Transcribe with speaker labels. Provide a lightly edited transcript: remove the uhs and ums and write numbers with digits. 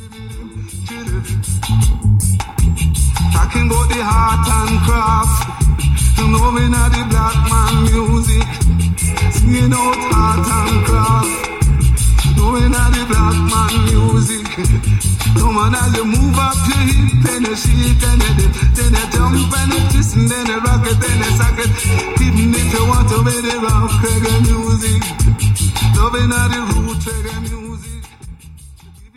Speaker 1: Talking about the art and craft, knowing how the black man music, singing out art and craft, knowing how the black man music. Come on, as you move up your hip and you shake and you dip, then you jump and you twist and then you rock it, then you sock it. Even if you want to be the rock reggae music, loving how the root reggae music.